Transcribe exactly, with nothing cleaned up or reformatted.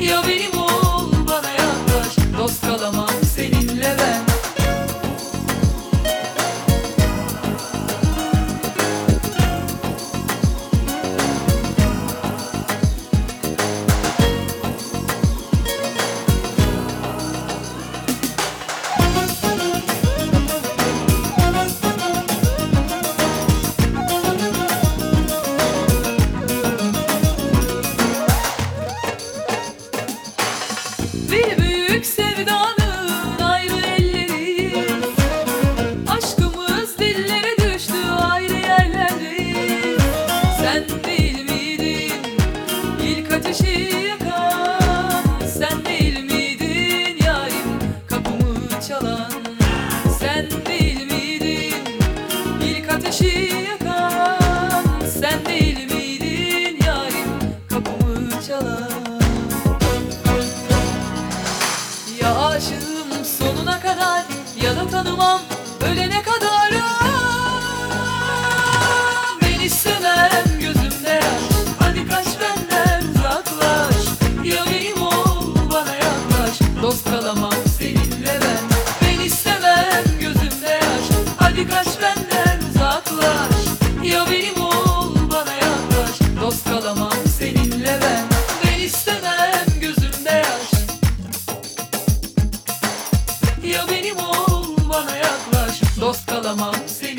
Ya benim ol, bana yaklaş, dost kalamam seninle ben. Bir büyük sevdanın ayrı elleri, aşkımız dillere düştü ayrı yerlerde. Sen değil miydin ilk ateşi yakan? Sen değil miydin yarim kapımı çalan? Sen değil miydin ilk ateşi yakan? Sen değil miydin yarim kapımı çalan? Ya aşığım sonuna kadar, ya da tanımam ölene kadar. Ah, ben istemem gözümde yaş, hadi kaç benden uzaklaş. Ya benim ol, bana yaklaş, dost kalamam seninle ben. Ben istemem gözümde yaş, hadi kaç benden uzaklaş. Ya benim ol, bana yaklaş, dost kalamam seninle ben. Ben istemem gözümde yaş, ya benim ol, bana yaklaş, dost kalamam seninle.